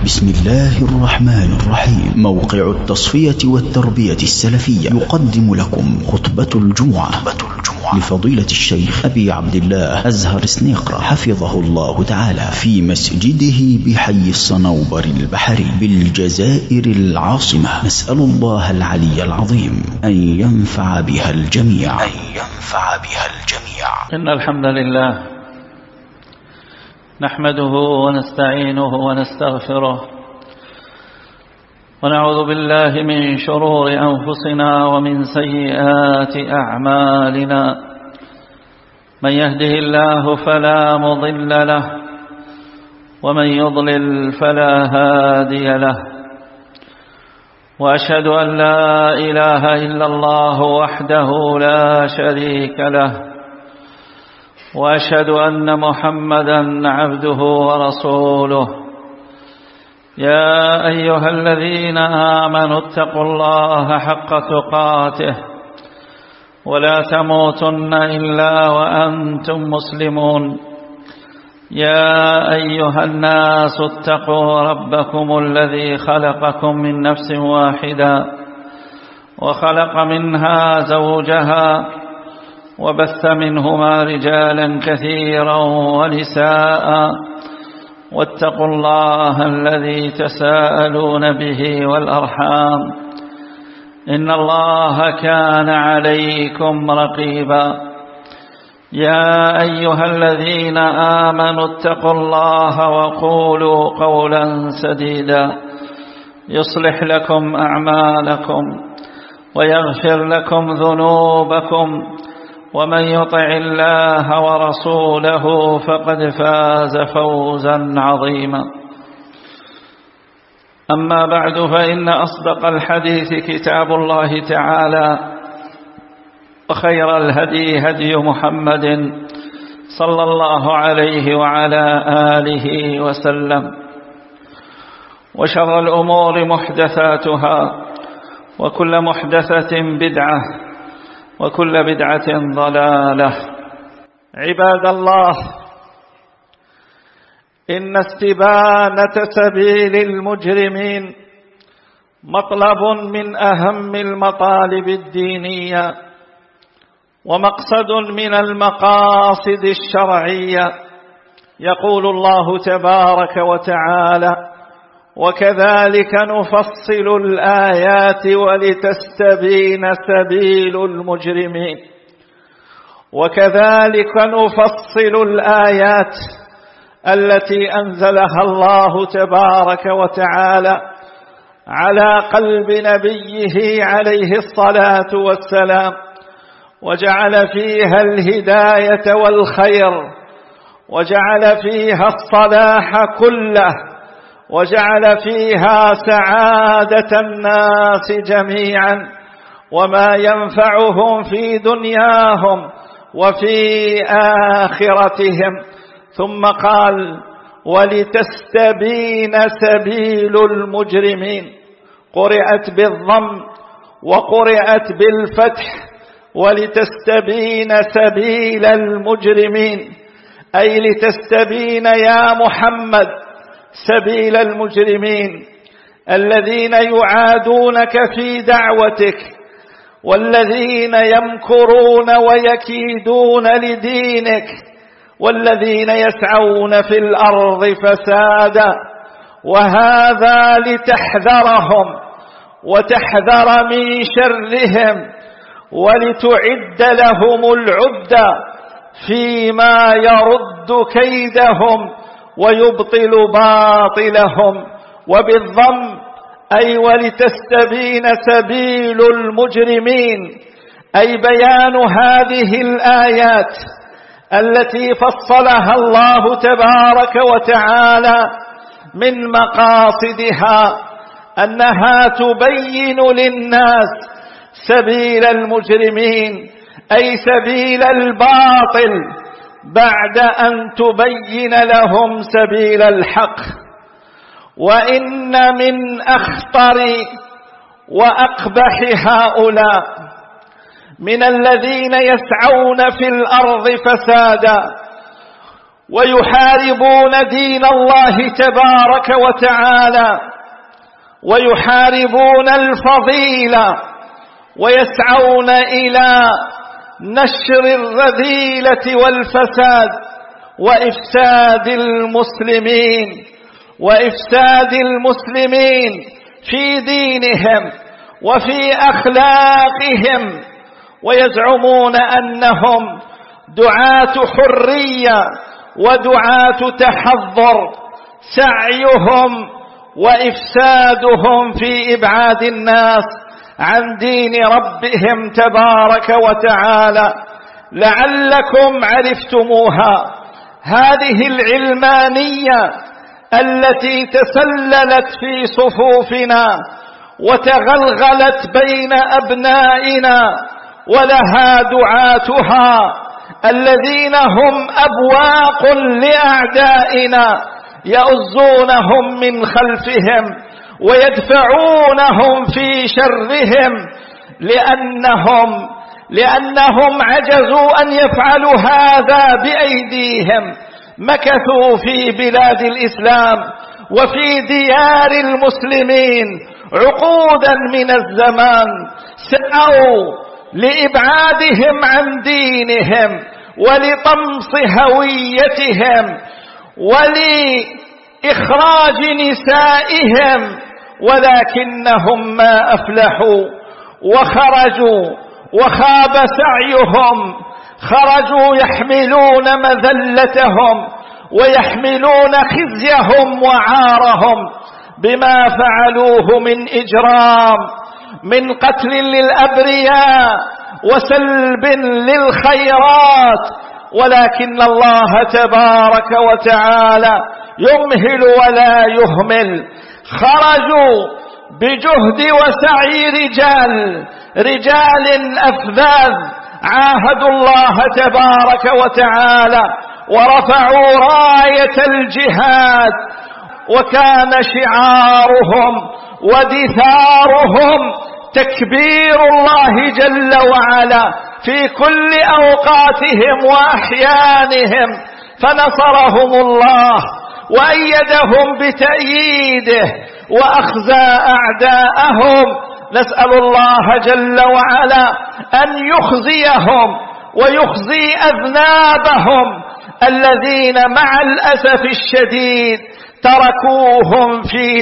بسم الله الرحمن الرحيم. موقع التصفية والتربية السلفية يقدم لكم خطبة الجمعة لفضيلة الشيخ أبي عبد الله أزهر سنيقرة حفظه الله تعالى في مسجده بحي الصنوبر البحري بالجزائر العاصمة. نسأل الله العلي العظيم أن ينفع بها الجميع. إن الحمد لله نحمده ونستعينه ونستغفره ونعوذ بالله من شرور أنفسنا ومن سيئات أعمالنا. من يهده الله فلا مضل له ومن يضلل فلا هادي له. وأشهد أن لا إله إلا الله وحده لا شريك له، وأشهد أن محمدا عبده ورسوله. يا أيها الذين آمنوا اتقوا الله حق تقاته ولا تموتن إلا وأنتم مسلمون. يا أيها الناس اتقوا ربكم الذي خلقكم من نفس واحدة وخلق منها زوجها وبث منهما رجالا كثيرا ونساء، واتقوا الله الذي تساءلون به والأرحام إن الله كان عليكم رقيبا. يا أيها الذين آمنوا اتقوا الله وقولوا قولا سديدا يصلح لكم أعمالكم ويغفر لكم ذنوبكم، ومن يطع الله ورسوله فقد فاز فوزا عظيما. أما بعد، فإن أصدق الحديث كتاب الله تعالى، وخير الهدي هدي محمد صلى الله عليه وعلى آله وسلم، وشر الأمور محدثاتها، وكل محدثة بدعة، وكل بدعة ضلالة. عباد الله، إن استبانة سبيل المجرمين مطلب من أهم المطالب الدينية، ومقصد من المقاصد الشرعية. يقول الله تبارك وتعالى: وكذلك نفصل الآيات ولتستبين سبيل المجرمين. وكذلك نفصل الآيات التي أنزلها الله تبارك وتعالى على قلب نبيه عليه الصلاة والسلام، وجعل فيها الهداية والخير، وجعل فيها الصلاح كله، وجعل فيها سعادة الناس جميعا وما ينفعهم في دنياهم وفي آخرتهم. ثم قال: ولتستبين سبيل المجرمين. قرئت بالضم وقرئت بالفتح، ولتستبين سبيل المجرمين، أي لتستبين يا محمد سبيل المجرمين الذين يعادونك في دعوتك، والذين يمكرون ويكيدون لدينك، والذين يسعون في الأرض فسادا. وهذا لتحذرهم وتحذر من شرهم، ولتعد لهم العدة فيما يرد كيدهم ويبطل باطلهم. وبالضم أي ولتستبين سبيل المجرمين، أي بيان هذه الآيات التي فصلها الله تبارك وتعالى من مقاصدها أنها تبين للناس سبيل المجرمين، أي سبيل الباطل، بعد أن تبين لهم سبيل الحق. وإن من أخطر وأقبح هؤلاء من الذين يسعون في الأرض فسادا ويحاربون دين الله تبارك وتعالى، ويحاربون الفضيلة، ويسعون إلى نشر الرذيلة والفساد وإفساد المسلمين في دينهم وفي أخلاقهم، ويزعمون أنهم دعاة حرية ودعاة تحضر. سعيهم وإفسادهم في إبعاد الناس عن دين ربهم تبارك وتعالى. لعلكم عرفتموها، هذه العلمانية التي تسللت في صفوفنا وتغلغلت بين أبنائنا، ولها دعاتها الذين هم أبواق لأعدائنا يؤزونهم من خلفهم ويدفعونهم في شرهم، لأنهم عجزوا أن يفعلوا هذا بأيديهم. مكثوا في بلاد الإسلام وفي ديار المسلمين عقودا من الزمان، سعوا لإبعادهم عن دينهم ولطمس هويتهم ولإخراج نسائهم، ولكنهم ما أفلحوا وخرجوا وخاب سعيهم. خرجوا يحملون مذلتهم ويحملون خزيهم وعارهم بما فعلوه من إجرام، من قتل للأبرياء وسلب للخيرات، ولكن الله تبارك وتعالى يمهل ولا يهمل. خرجوا بجهد وسعي رجال أفذاذ عاهدوا الله تبارك وتعالى ورفعوا راية الجهاد، وكان شعارهم ودثارهم تكبير الله جل وعلا في كل أوقاتهم وأحيانهم، فنصرهم الله وأيدهم بتأييده وأخزى أعداءهم. نسأل الله جل وعلا أن يخزيهم ويخزي أذنابهم الذين مع الأسف الشديد تركوهم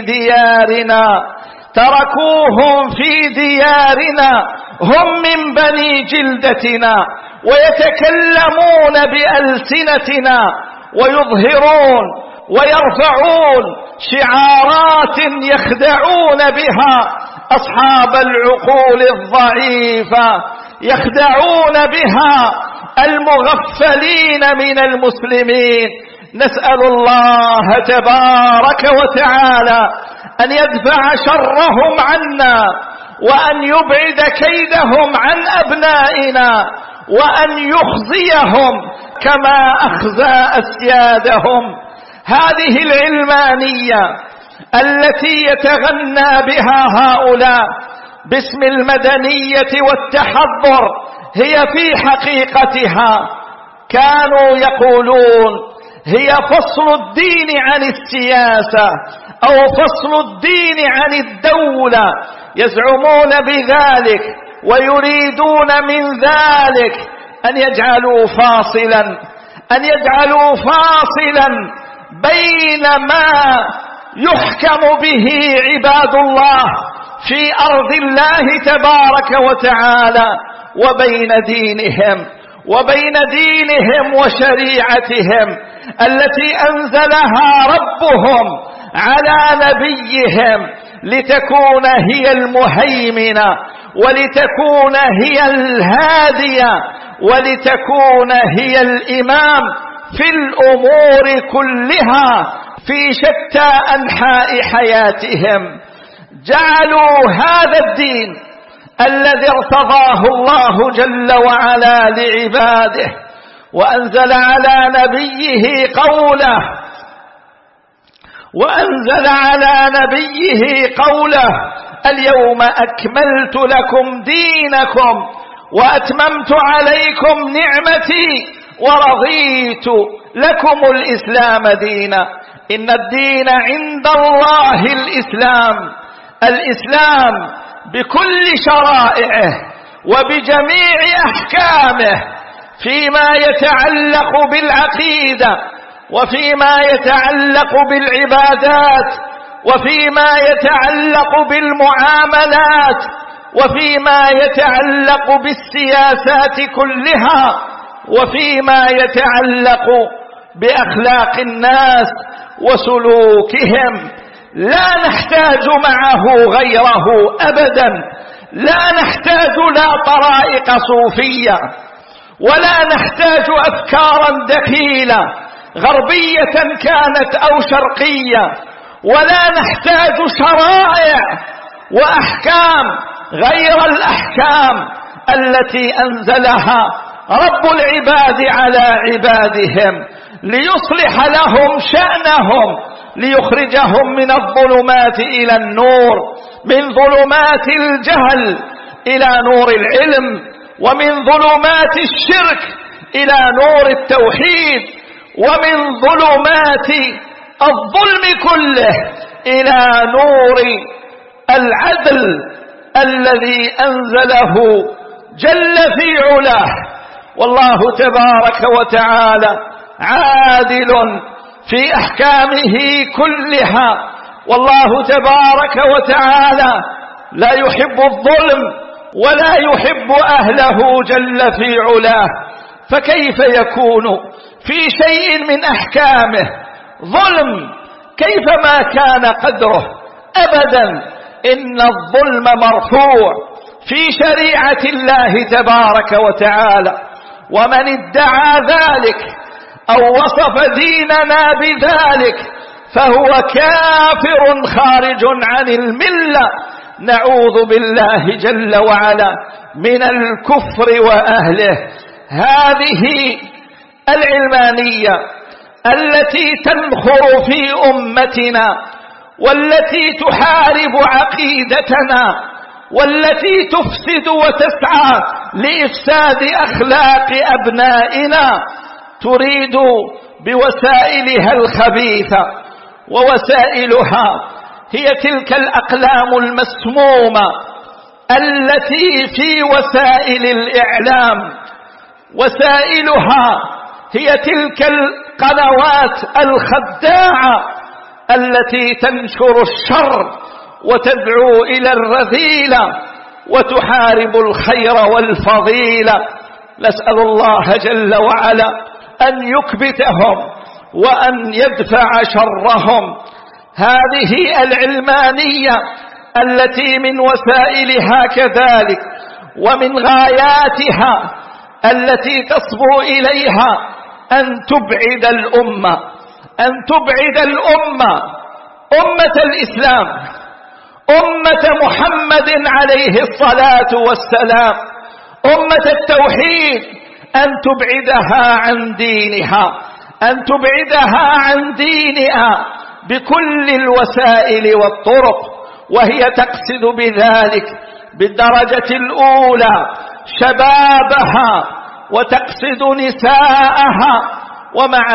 في ديارنا، هم من بني جلدتنا ويتكلمون بألسنتنا ويظهرون ويرفعون شعارات يخدعون بها أصحاب العقول الضعيفة، يخدعون بها المغفلين من المسلمين. نسأل الله تبارك وتعالى أن يدفع شرهم عنا، وأن يبعد كيدهم عن أبنائنا، وأن يخزيهم كما أخزى أسيادهم. هذه العلمانية التي يتغنى بها هؤلاء باسم المدنية والتحضر هي في حقيقتها كانوا يقولون هي فصل الدين عن السياسة أو فصل الدين عن الدولة. يزعمون بذلك ويريدون من ذلك أن يجعلوا فاصلا بين ما يحكم به عباد الله في أرض الله تبارك وتعالى وبين دينهم وشريعتهم التي أنزلها ربهم على نبيهم، لتكون هي المهيمنة ولتكون هي الهادية ولتكون هي الإمام في الأمور كلها في شتى أنحاء حياتهم. جعلوا هذا الدين الذي ارتضاه الله جل وعلا لعباده وأنزل على نبيه قوله اليوم أكملت لكم دينكم وأتممت عليكم نعمتي ورضيت لكم الإسلام دينا. إن الدين عند الله الإسلام، الإسلام بكل شرائعه وبجميع أحكامه فيما يتعلق بالعقيدة وفيما يتعلق بالعبادات وفيما يتعلق بالمعاملات وفيما يتعلق بالسياسات كلها وفيما يتعلق بأخلاق الناس وسلوكهم. لا نحتاج معه غيره أبدا، لا نحتاج لا طرائق صوفية ولا نحتاج أفكارا دخيلة غربية كانت أو شرقية، ولا نحتاج شرائع وأحكام غير الأحكام التي أنزلها رب العباد على عبادهم ليصلح لهم شأنهم، ليخرجهم من الظلمات إلى النور، من ظلمات الجهل إلى نور العلم، ومن ظلمات الشرك إلى نور التوحيد، ومن ظلمات الظلم كله إلى نور العدل الذي أنزله جل في علاه. والله تبارك وتعالى عادل في أحكامه كلها، والله تبارك وتعالى لا يحب الظلم ولا يحب أهله جل في علاه. فكيف يكون في شيء من أحكامه ظلم كيفما كان قدره؟ أبدا، إن الظلم مرفوع في شريعة الله تبارك وتعالى، ومن ادعى ذلك أو وصف ديننا بذلك فهو كافر خارج عن الملة، نعوذ بالله جل وعلا من الكفر وأهله. هذه العلمانية التي تنخر في أمتنا والتي تحارب عقيدتنا والتي تفسد وتسعى لإفساد أخلاق أبنائنا تريد بوسائلها الخبيثة، ووسائلها هي تلك الأقلام المسمومة التي في وسائل الإعلام، وسائلها هي تلك القنوات الخداعة التي تنشر الشر وتدعو إلى الرذيلة وتحارب الخير والفضيلة. نسأل الله جل وعلا أن يكبتهم وأن يدفع شرهم. هذه العلمانية التي من وسائلها كذلك ومن غاياتها التي تصبو إليها أن تبعد الأمة، أن تبعد الأمة، أمة الإسلام، أمة محمد عليه الصلاة والسلام، أمة التوحيد، أن تبعدها عن دينها، أن تبعدها عن دينها بكل الوسائل والطرق. وهي تقصد بذلك بالدرجة الأولى شبابها وتقصد نساءها، ومع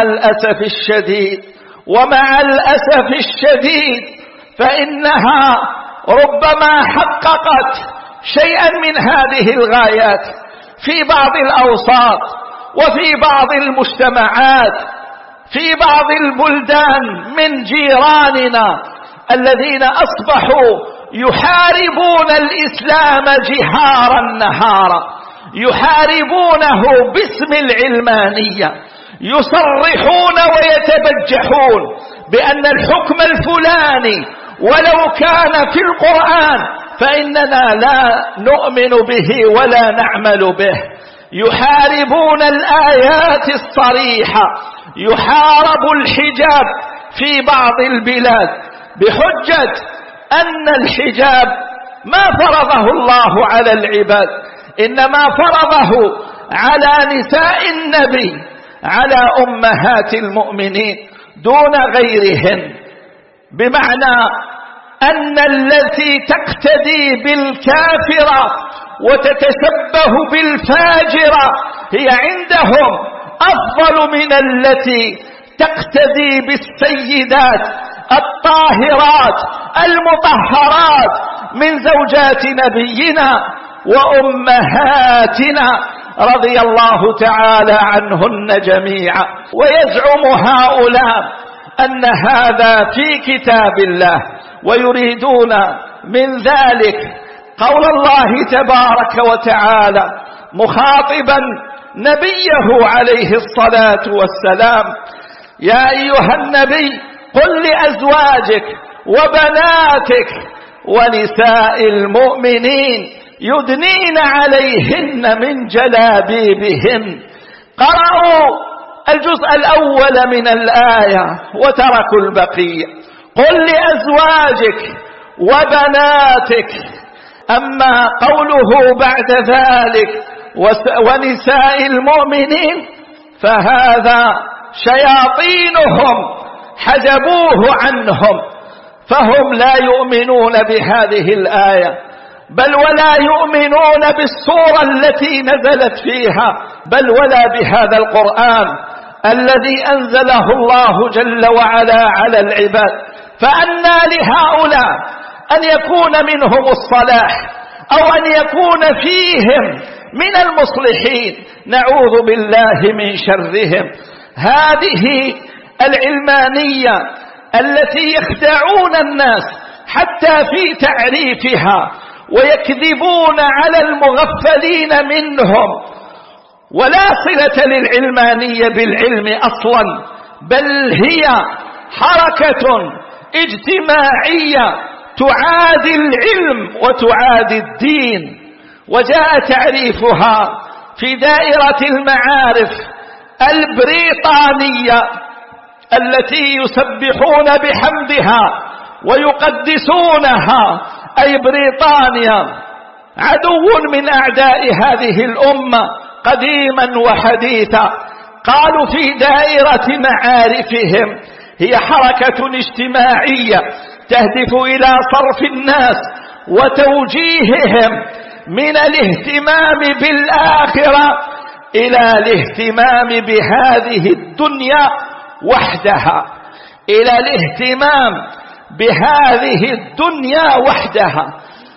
الأسف الشديد فإنها ربما حققت شيئا من هذه الغايات في بعض الأوساط وفي بعض المجتمعات في بعض البلدان من جيراننا الذين أصبحوا يحاربون الإسلام جهارا نهارا، يحاربونه باسم العلمانية، يصرحون ويتبجحون بأن الحكم الفلاني ولو كان في القرآن فإننا لا نؤمن به ولا نعمل به. يحاربون الآيات الصريحة، يحارب الحجاب في بعض البلاد بحجة أن الحجاب ما فرضه الله على العباد، إنما فرضه على نساء النبي، على أمهات المؤمنين دون غيرهن، بمعنى أن التي تقتدي بالكافرة وتتشبه بالفاجرة هي عندهم أفضل من التي تقتدي بالسيدات الطاهرات المطهرات من زوجات نبينا وأمهاتنا رضي الله تعالى عنهن جميعا. ويزعم هؤلاء أن هذا في كتاب الله، ويريدون من ذلك قول الله تبارك وتعالى مخاطبا نبيه عليه الصلاة والسلام: يا أيها النبي قل لأزواجك وبناتك ونساء المؤمنين يدنين عليهن من جلابيبهن. قرأوا الجزء الأول من الآية وتركوا البقية. قل لأزواجك وبناتك، أما قوله بعد ذلك ونساء المؤمنين فهذا شياطينهم حجبوه عنهم، فهم لا يؤمنون بهذه الآية، بل ولا يؤمنون بالسورة التي نزلت فيها، بل ولا بهذا القرآن الذي أنزله الله جل وعلا على العباد. فأنى لهؤلاء أن يكون منهم الصلاح أو أن يكون فيهم من المصلحين؟ نعوذ بالله من شرهم. هذه العلمانية التي يخدعون الناس حتى في تعريفها ويكذبون على المغفلين منهم، ولا صلة للعلمانية بالعلم أصلا، بل هي حركة اجتماعية تعادي العلم وتعادي الدين. وجاء تعريفها في دائرة المعارف البريطانية التي يسبحون بحمدها ويقدسونها، أي بريطانيا عدو من أعداء هذه الأمة قديما وحديثا. قالوا في دائرة معارفهم هي حركة اجتماعية تهدف إلى صرف الناس وتوجيههم من الاهتمام بالآخرة إلى الاهتمام بهذه الدنيا وحدها، إلى الاهتمام بهذه الدنيا وحدها،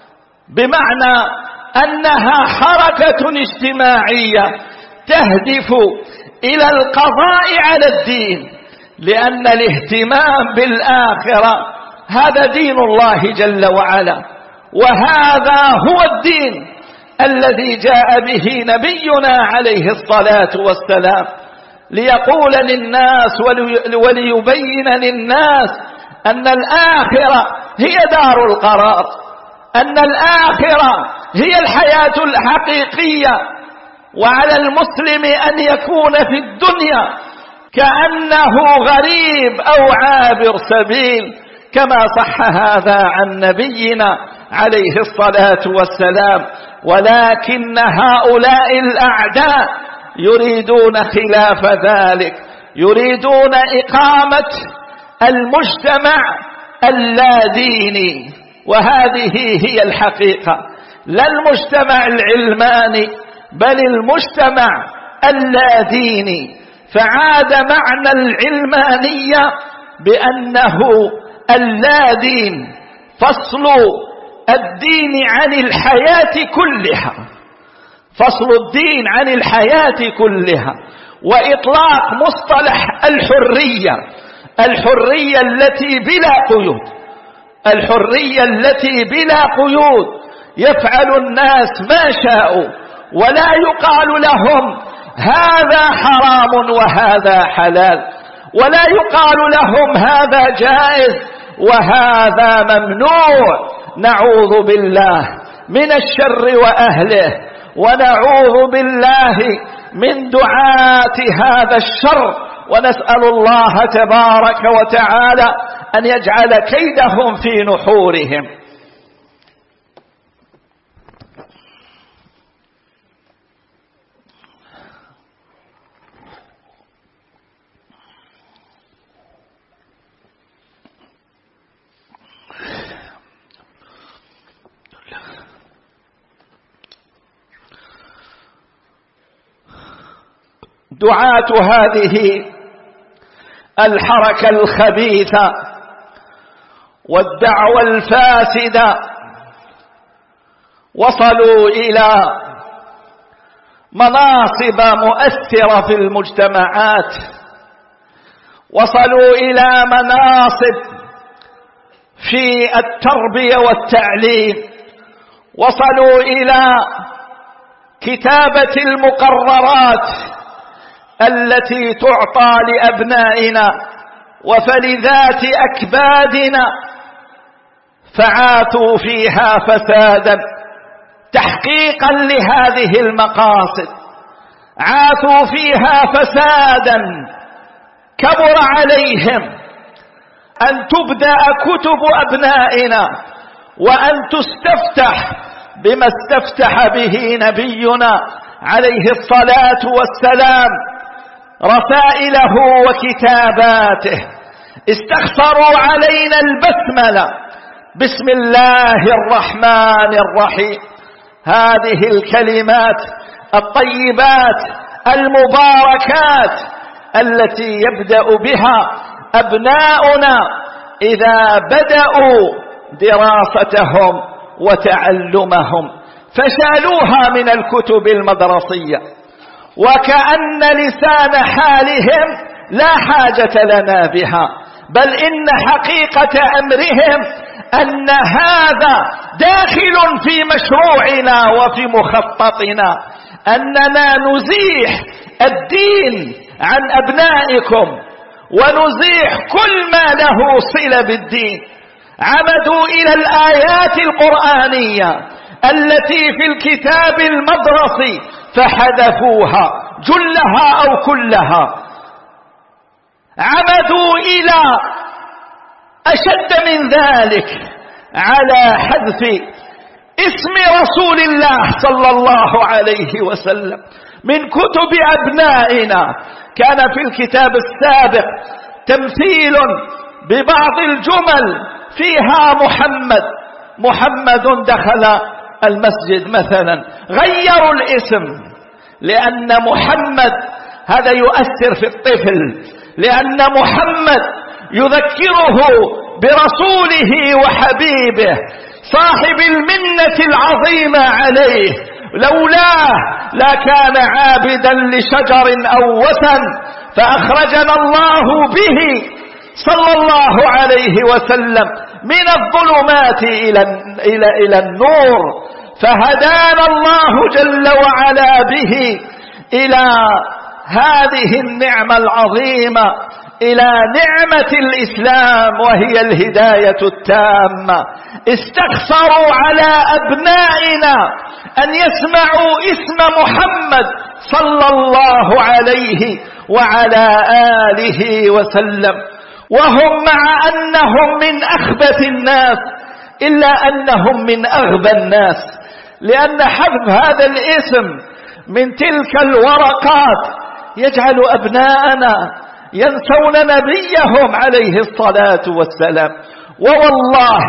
بمعنى أنها حركة اجتماعية تهدف إلى القضاء على الدين، لأن الاهتمام بالآخرة هذا دين الله جل وعلا، وهذا هو الدين الذي جاء به نبينا عليه الصلاة والسلام ليقول للناس وليبين للناس أن الآخرة هي دار القرار، أن الآخرة هي الحياة الحقيقية، وعلى المسلم أن يكون في الدنيا كأنه غريب أو عابر سبيل، كما صح هذا عن نبينا عليه الصلاة والسلام. ولكن هؤلاء الأعداء يريدون خلاف ذلك، يريدون إقامة المجتمع اللاديني، وهذه هي الحقيقة، لا المجتمع العلماني بل المجتمع اللاديني. فعاد معنى العلمانية بأنه اللادين، فصل الدين عن الحياة كلها، فصل الدين عن الحياة كلها، وإطلاق مصطلح الحرية، الحرية التي بلا قيود، الحرية التي بلا قيود، يفعل الناس ما شاءوا ولا يقال لهم هذا حرام وهذا حلال، ولا يقال لهم هذا جائز وهذا ممنوع. نعوذ بالله من الشر وأهله، ونعوذ بالله من دعاة هذا الشر، ونسأل الله تبارك وتعالى أن يجعل كيدهم في نحورهم. دعاة هذه الحركة الخبيثة والدعوة الفاسدة وصلوا إلى مناصب مؤثرة في المجتمعات، وصلوا إلى مناصب في التربية والتعليم، وصلوا إلى كتابة المقررات التي تعطى لأبنائنا وفلذات أكبادنا، فعاثوا فيها فسادا تحقيقا لهذه المقاصد، عاثوا فيها فسادا كبر عليهم أن تبدأ كتب أبنائنا وأن تستفتح بما استفتح به نبينا عليه الصلاة والسلام رسائله وكتاباته. استخسروا علينا البسملة، بسم الله الرحمن الرحيم، هذه الكلمات الطيبات المباركات التي يبدأ بها أبناؤنا إذا بدأوا دراستهم وتعلمهم، فشالوها من الكتب المدرسية، وكأن لسان حالهم لا حاجة لنا بها، بل إن حقيقة أمرهم أن هذا داخل في مشروعنا وفي مخططنا، أننا نزيح الدين عن أبنائكم ونزيح كل ما له صلة بالدين. عمدوا إلى الآيات القرآنية التي في الكتاب المدرسي فحذفوها جلها أو كلها. عمدوا إلى أشد من ذلك، على حذف اسم رسول الله صلى الله عليه وسلم من كتب أبنائنا. كان في الكتاب السابق تمثيل ببعض الجمل فيها محمد دخل المسجد مثلا، غيروا الاسم لأن محمد هذا يؤثر في الطفل، لأن محمد يذكره برسوله وحبيبه صاحب المنة العظيمة عليه، لولاه لا كان عابدا لشجر أو وثن، فأخرجنا الله به صلى الله عليه وسلم من الظلمات إلى النور، فهدانا الله جل وعلا به إلى هذه النعمة العظيمة، إلى نعمة الإسلام وهي الهداية التامة. استخسروا على أبنائنا أن يسمعوا اسم محمد صلى الله عليه وعلى آله وسلم، وهم مع أنهم من أخبث الناس إلا أنهم من أغبى الناس، لأن حذف هذا الاسم من تلك الورقات يجعل أبناءنا ينسون نبيهم عليه الصلاة والسلام. ووالله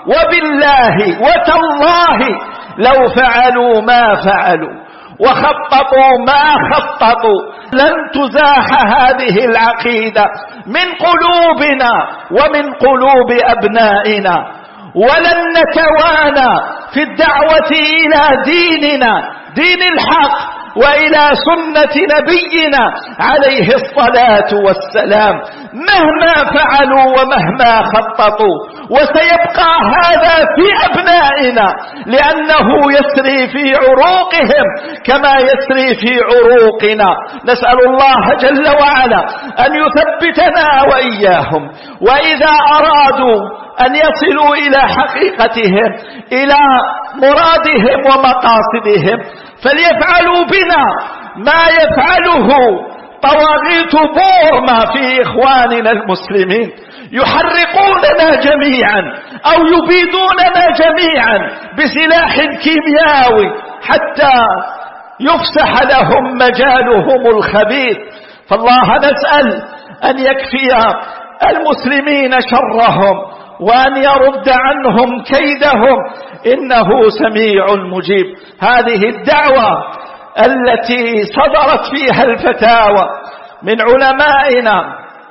وبالله وتالله لو فعلوا ما فعلوا وخططوا ما خططوا لن تزاح هذه العقيدة من قلوبنا ومن قلوب أبنائنا، ولن نتوانى في الدعوة إلى ديننا، دين الحق، وإلى سنة نبينا عليه الصلاة والسلام مهما فعلوا ومهما خططوا. وسيبقى هذا في أبنائنا لأنه يسري في عروقهم كما يسري في عروقنا. نسأل الله جل وعلا أن يثبتنا وإياهم، وإذا أرادوا أن يصلوا إلى حقيقتهم إلى مرادهم ومقاصدهم فليفعلوا بنا ما يفعله طواغيت بورما في إخواننا المسلمين، يحرقوننا جميعا أو يبيدوننا جميعا بسلاح كيميائي حتى يفسح لهم مجالهم الخبيث. فالله نسأل أن يكفي المسلمين شرهم وأن يرد عنهم كيدهم، إنه سميع مجيب. هذه الدعوة التي صدرت فيها الفتاوى من علمائنا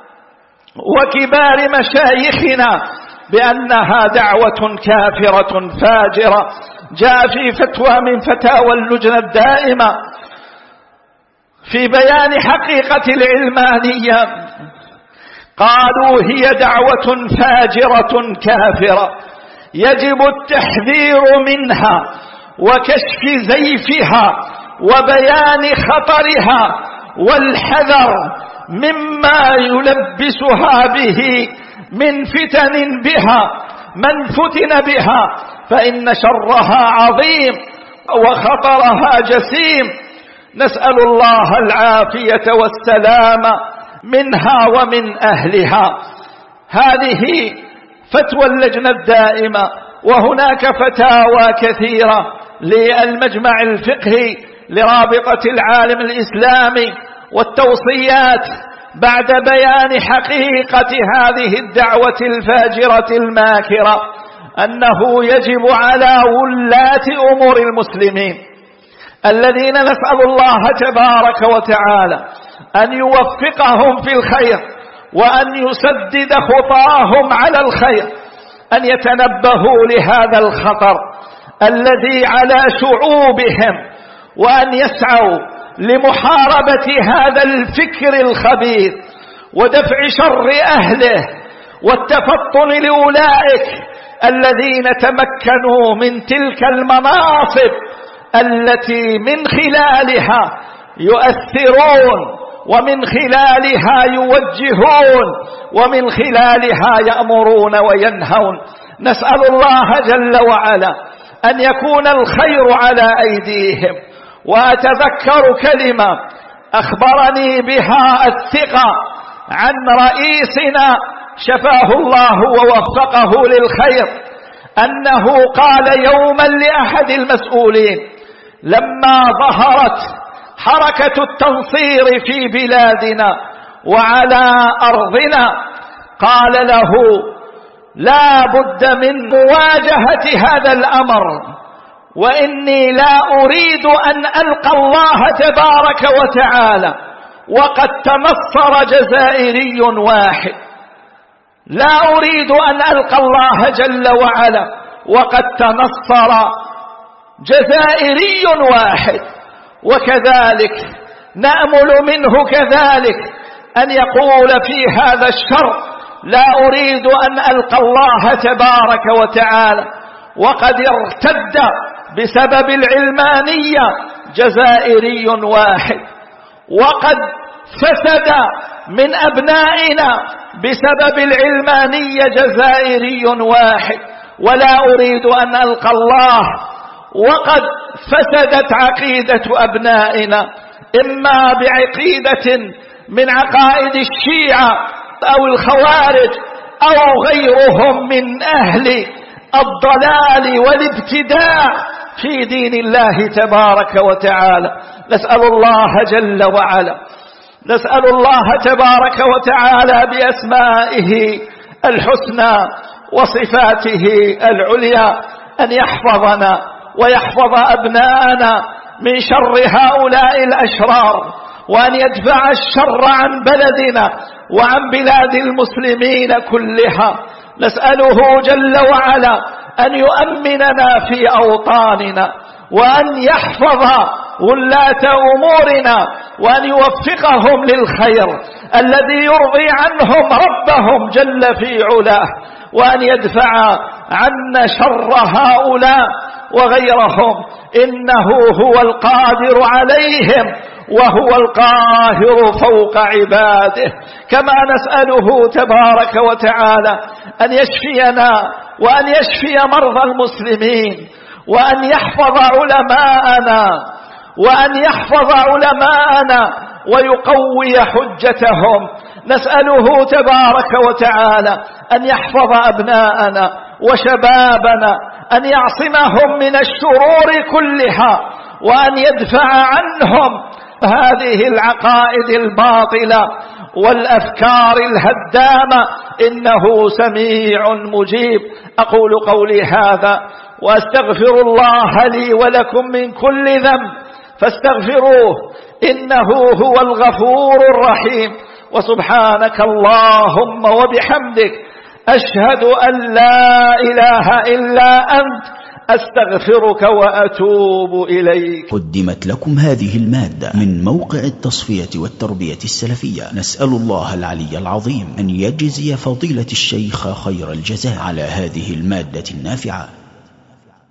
وكبار مشايخنا بأنها دعوة كافرة فاجرة. جاء في فتوى من فتاوى اللجنة الدائمة في بيان حقيقة العلمانية، قالوا هي دعوة فاجرة كافرة يجب التحذير منها وكشف زيفها وبيان خطرها والحذر مما يلبسها به من فتن بها من فتن بها، فإن شرها عظيم وخطرها جسيم. نسأل الله العافية والسلامة منها ومن أهلها. هذه فتوى اللجنة الدائمة، وهناك فتاوى كثيرة للمجمع الفقهي لرابطة العالم الإسلامي والتوصيات بعد بيان حقيقة هذه الدعوة الفاجرة الماكرة أنه يجب على ولاة أمور المسلمين الذين نسأل الله تبارك وتعالى أن يوفقهم في الخير وأن يسدد خطاهم على الخير أن يتنبهوا لهذا الخطر الذي على شعوبهم، وأن يسعوا لمحاربة هذا الفكر الخبيث ودفع شر أهله والتفطن لأولئك الذين تمكنوا من تلك المناصب التي من خلالها يؤثرون ومن خلالها يوجهون ومن خلالها يأمرون وينهون. نسأل الله جل وعلا أن يكون الخير على أيديهم. وأتذكر كلمة أخبرني بها الثقة عن رئيسنا شفاه الله ووفقه للخير، أنه قال يوما لأحد المسؤولين لما ظهرت حركة التنصير في بلادنا وعلى أرضنا، قال له لا بد من مواجهة هذا الأمر، وإني لا أريد أن ألقى الله تبارك وتعالى وقد تنصر جزائري واحد، لا أريد أن ألقى الله جل وعلا وقد تنصر جزائري واحد. وكذلك نأمل منه كذلك أن يقول في هذا الشر لا أريد أن ألقى الله تبارك وتعالى وقد ارتد بسبب العلمانية جزائري واحد، وقد فسد من أبنائنا بسبب العلمانية جزائري واحد، ولا أريد أن ألقى الله وقد فسدت عقيدة أبنائنا إما بعقيدة من عقائد الشيعة أو الخوارج أو غيرهم من أهل الضلال والابتداع في دين الله تبارك وتعالى. نسأل الله جل وعلا، نسأل الله تبارك وتعالى بأسمائه الحسنى وصفاته العليا أن يحفظنا ويحفظ أبناءنا من شر هؤلاء الأشرار، وأن يدفع الشر عن بلدنا وعن بلاد المسلمين كلها. نسأله جل وعلا أن يؤمننا في أوطاننا، وأن يحفظ ولاة أمورنا، وأن يوفقهم للخير الذي يرضي عنهم ربهم جل في علاه، وأن يدفع عنا شر هؤلاء وغيرهم، إنه هو القادر عليهم وهو القاهر فوق عباده. كما نسأله تبارك وتعالى أن يشفينا وأن يشفي مرضى المسلمين، وأن يحفظ علماءنا ويقوي حجتهم. نسأله تبارك وتعالى أن يحفظ أبناءنا وشبابنا، أن يعصمهم من الشرور كلها، وأن يدفع عنهم هذه العقائد الباطلة والأفكار الهدامة، إنه سميع مجيب. أقول قولي هذا وأستغفر الله لي ولكم من كل ذنب فاستغفروه إنه هو الغفور الرحيم. وسبحانك اللهم وبحمدك أشهد أن لا إله إلا أنت أستغفرك وأتوب إليك. قدمت لكم هذه المادة من موقع التصفية والتربية السلفية. نسأل الله العلي العظيم أن يجزي فضيلة الشيخ خير الجزاء على هذه المادة النافعة.